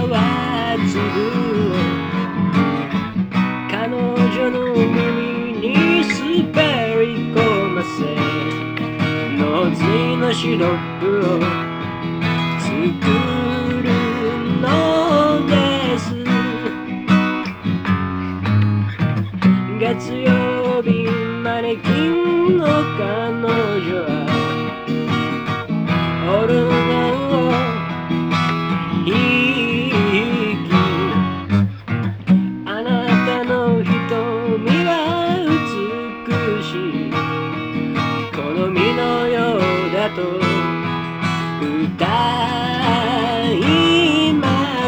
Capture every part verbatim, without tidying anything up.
泡粒を彼女の耳に滑り込ませ、ノーズのシロップを作るのです。月曜日マネキンの彼女はオルガンを弾き、あなたの瞳は美しい好みのようだと歌います。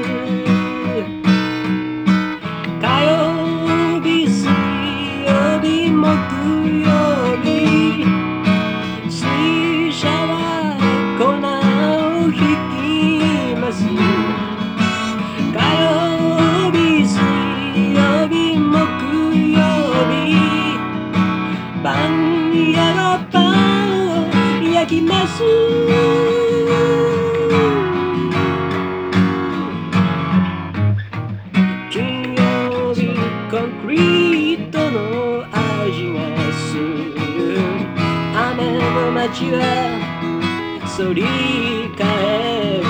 火曜日、水曜日、木曜日、水車は粉をひきます。火曜日、水曜日、木曜日、パン屋のパンを焼きます。金曜日、コンクリートの味がする。雨の街は反り返って、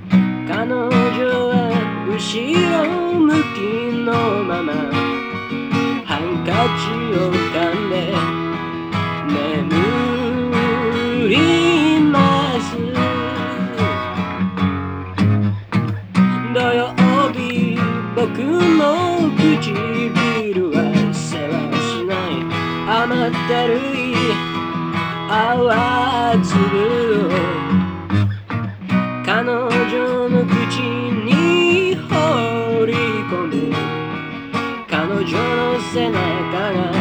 彼女は後ろ向きのままハンカチを噛んで眠ります。土曜日、僕の唇は世話しない甘ったるい泡粒を彼女の口に放り込む。彼女の背中が